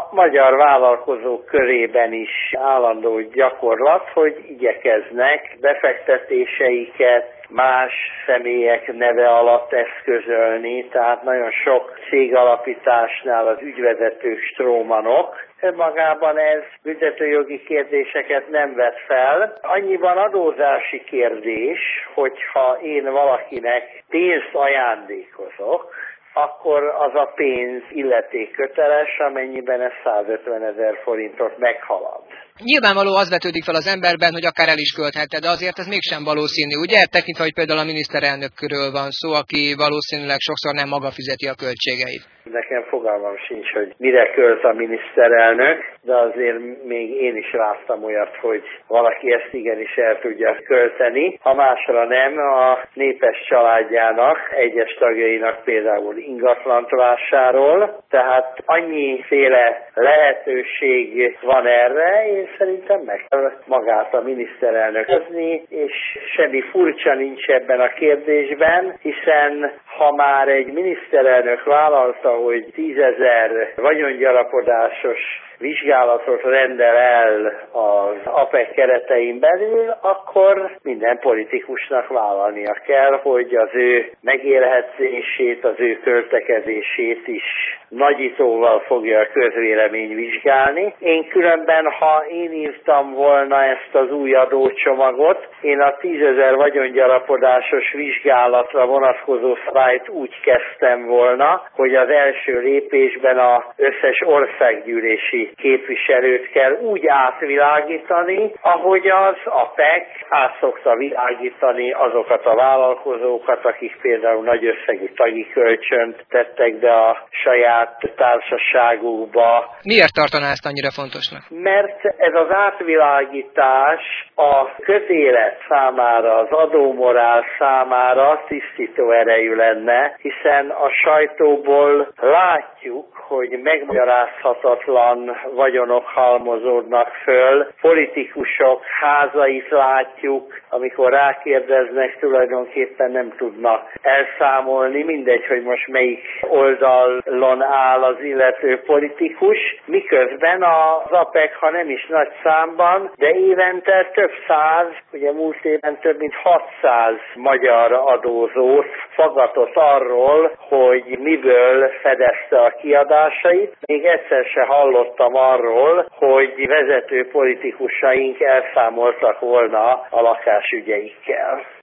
magyar vállalkozók körében is állandó gyakorlat, hogy igyekeznek befektetéseiket más személyek neve alatt eszközölni, tehát nagyon sok cégalapításnál az ügyvezetők strómanok. Önmagában ez büntetőjogi kérdéseket nem vet fel. Annyiban adózási kérdés, hogyha én valakinek pénzt ajándékozok, akkor az a pénz illetékköteles, amennyiben ez 150 000 forintot meghalad. Nyilvánvaló az vetődik fel az emberben, hogy akár el is költhette, de azért ez mégsem valószínű, ugye? Tekintve, hogy például a miniszterelnökről van szó, aki valószínűleg sokszor nem maga fizeti a költségeit. Nekem fogalmam sincs, hogy mire költ a miniszterelnök, de azért még én is láttam olyat, hogy valaki ezt igenis el tudja költeni. Ha másra nem, a népes családjának, egyes tagjainak például ingatlant vásárol, tehát annyiféle lehetőség van erre, én szerintem meg kell magát a miniszterelnöközni, és semmi furcsa nincs ebben a kérdésben, hiszen ha már egy miniszterelnök vállalta, hogy 10 000 vagyongyarapodásos vizsgálatot rendel el az APEC keretein belül, akkor minden politikusnak vállalnia kell, hogy az ő megélhetését, az ő költekezését is nagyítóval fogja a közvélemény vizsgálni. Én különben, ha én írtam volna ezt az új adócsomagot, én a 10 000 vagyongyarapodásos vizsgálatra vonatkozó szabályt úgy kezdtem volna, hogy az első lépésben az összes országgyűlési képviselőt kell úgy átvilágítani, ahogy az APEC át szokta világítani azokat a vállalkozókat, akik például nagy összegű tagi kölcsönt tettek be a saját társaságukba. Miért tartaná ezt annyira fontosnak? Mert ez az átvilágítás a közélet számára, az adómorál számára tisztító erejű lenne, hiszen a sajtóból látjuk, hogy megmagyarázhatatlan vagyonok halmozódnak föl, politikusok házait látjuk, amikor rákérdeznek, tulajdonképpen nem tudnak elszámolni, mindegy, hogy most melyik oldalon áll az illető politikus, miközben az APEC, ha nem is nagy számban, de évente több száz, ugye múlt évben több mint 600 magyar adózót faggatott arról, hogy miből fedezte a kiadásait. Még egyszer se hallottam arról, hogy vezető politikusaink elszámoltak volna a lakásügyeikkel.